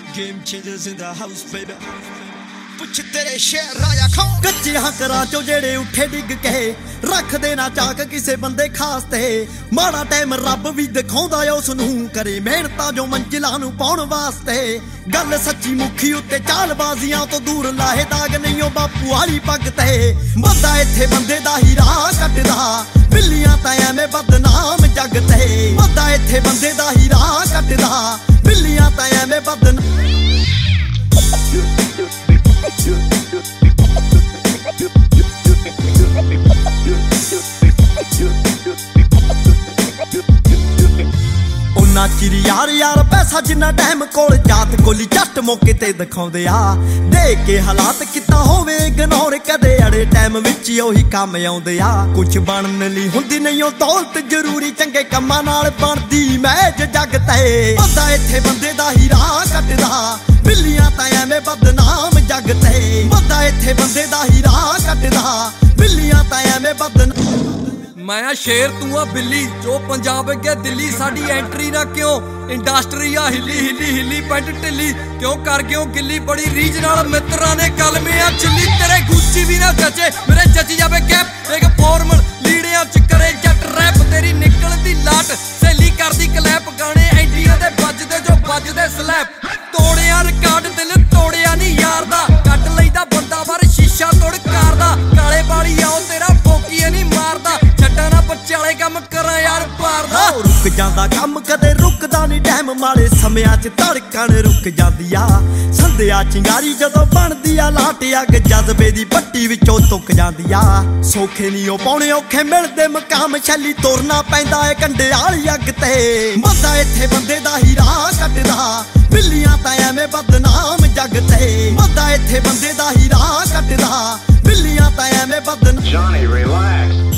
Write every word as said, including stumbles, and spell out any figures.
Game changers in the house, baby. ਪੁੱਛ ਤੇਰੇ ਸ਼ਹਿਰ ਆਇਆ ਖਾਂ ਕੱਚੇ ਹੰਕਰਾਂ ਚੋਂ ਜਿਹੜੇ ਉੱਠੇ ਡਿੱਗ ਕੇ ਰੱਖਦੇ ਨਾ ਚਾਕ ਕਿਸੇ ਬੰਦੇ ਖਾਸ ਤੇ ਮਾੜਾ ਟਾਈਮ ਰੱਬ ਵੀ ਦਿਖਾਉਂਦਾ ਉਸ ਨੂੰ ਕਰੇ ਮਿਹਨਤਾਂ ਜੋ ਮੰਜ਼ਿਲਾਂ ਨੂੰ ਪਾਉਣ ਵਾਸਤੇ ਗੱਲ ਸੱਚੀ ਮੁਖੀ ਉੱਤੇ ਚਾਲਬਾਜ਼ੀਆਂ ਤੋਂ ਦੂਰ ਲਾਹੇ ਦਾਗ ਨਹੀਂ ਉਹ ਬਾਪੂ ਵਾਲੀ ਪੱਗ ਤੇ ਬੰਦਾ ਇੱਥੇ ਬੰਦੇ ਦਾ ਹੀ ਰਾਹ ਕੱਟਦਾ ਬਿੱਲੀਆਂ ਤਾਂ ਐਵੇਂ ਬਦਨਾਮ ਜੱਗ ਤੇ ਬੰਦਾ ਇੱਥੇ ਬੰਦੇ ਦਾ ਹੀ ਰਾਹ ਕੱਟਦਾ ਬਿੱਲੀਆਂ ਤਾਂ ਐਵੇਂ ਬਦਨਾਮ ਉਹਨਾਂ ਚਿਰ ਯਾਰ ਯਾਰ ਪੈਸਾ ਜਿੰਨਾ ਟਾਈਮ ਕੋਲ ਜਾਤ ਕੋਲੀ ਜੱਟ ਮੌਕੇ ਤੇ ਦਿਖਾਉਂਦੇ ਆ ਦੇਖ ਕੇ ਹਾਲਾਤ ਕਿੱਦਾਂ ਹੋਵੇ ਇਗਨੋਰ ਕਦੇ ਅੜੇ ਟਾਈਮ ਵਿੱਚ ਉਹੀ ਕੰਮ ਆਉਂਦੇ ਆ ਕੁਝ ਬਣਨ ਲਈ ਹੁੰਦੀ ਨਹੀਂ ਉਹ ਦੌਲਤ ਜ਼ਰੂਰੀ ਚੰਗੇ ਕੰਮਾਂ ਨਾਲ ਬਣਦੀ ਮੈਜ ਜੱਗ ਤੇ ਬੰਦਾ ਇੱਥੇ ਬੰਦੇ ਦਾ ਹੀ ਰਾਹ ਕੱਟਦਾ ਬਿੱਲੀਆਂ ਤਾਂ ਐਵੇਂ ਬਦਨਾਮ ਜੱਗ ਤੇ ਬੰਦਾ ਇੱਥੇ ਬੰਦੇ ਦਾ ਹੀ ਰਾਹ ਕੱਟਦਾ ਬਿੱਲੀਆਂ ਤਾਂ ਐਵੇਂ ਬਦਨਾਮ मैं आ शेर तू आ बिल्ली जो पंजाब अगे दिल्ली साडी एंट्री ना क्यों इंडस्ट्री आ हिली हिली हिली पैंट ढिली क्यों कर क्यों गिल्ली बड़ी रीज नाल मित्रां ने कलमे आ चिल्ली तेरे गुच्ची भी ना जचे मेरे जची जावे गैप एक फॉर्मल लीड़ियां च करे जट रैप तेरी निकलदी लाट सहेली करदी क्लैप गाने एंडिया दे बजदे जो बजदे स्लैप तोड़िया रिकॉर्ड दिल तोड़िया नहीं यार दा कट लईदा बंदा बार शीशा तोड़ कार दा काले वाली आओ तेरा फोकीए नहीं मारदा ਛੱਡਣਾ ਬੱਚੇ ਵਾਲੇ ਕੰਮ ਕਰਾਂ ਯਾਰ ਪਾਰਦਾ ਰੁਕ ਜਾਂਦਾ ਕੰਮ ਕਦੇ ਰੁਕਦਾ ਨਹੀਂ ਟਾਈਮ ਮਾੜੇ ਸਮਿਆਂ 'ਚ ਧੜਕਣ ਰੁਕ ਜਾਂਦੀ ਆ ਸੰਧਿਆ ਚਿੰਗਾਰੀ ਜਦੋਂ ਬਣਦੀ ਆ ਲਾਟ ਅੱਗ ਜਜ਼ਬੇ ਦੀ ਪੱਟੀ ਵਿੱਚੋਂ ਤੁੱਕ ਜਾਂਦੀ ਆ ਸੌਖੇ ਨਹੀਂ ਉਹ ਪਾਉਣੇ ਔਖੇ ਮਿਲਦੇ ਮਕਾਮ ਛੱਲੀ ਤੁਰਨਾ ਪੈਂਦਾ ਏ ਕੰਡੇ ਵਾਲੀ ਅੱਗ ਤੇ ਬੰਦਾ ਇੱਥੇ ਬੰਦੇ ਦਾ ਹੀ ਰਾਹ ਕੱਟਦਾ ਬਿੱਲੀਆਂ ਤਾਂ ਐਵੇਂ ਬਦਨਾਮ ਜੱਗ ਤੇ ਬੰਦਾ ਇੱਥੇ ਬੰਦੇ ਦਾ ਹੀ ਰਾਹ ਕੱਟਦਾ ਬਿੱਲੀਆਂ ਤਾਂ ਐਵੇਂ ਬਦਨਾਮ Johnny, relax.